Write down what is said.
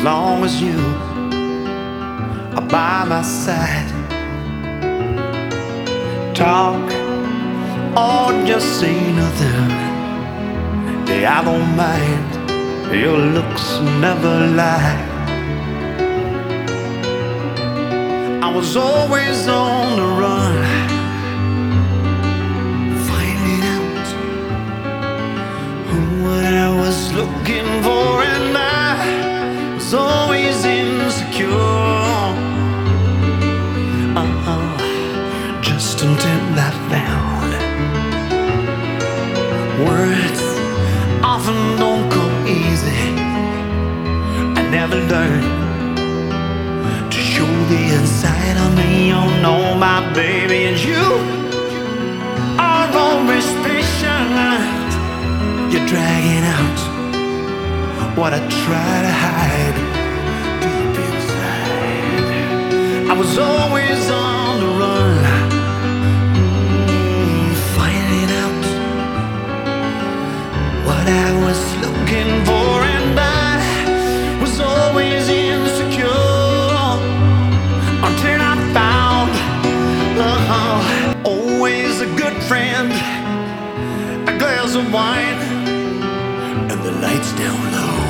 long as you are by my side. Talk or just say nothing, yeah, I don't mind. Your looks never lie. I was always on the run, finding out what I was looking for, and I was always insecure. Just until I found words often don't come easy. I never learned to show the inside of me. Oh no, my baby, and you are always patient. You're dragging out what I try to hide deep inside. I was always on the run, finding out what I was looking for, and I was always insecure until I found always a good friend, a glass of wine, and the lights down low.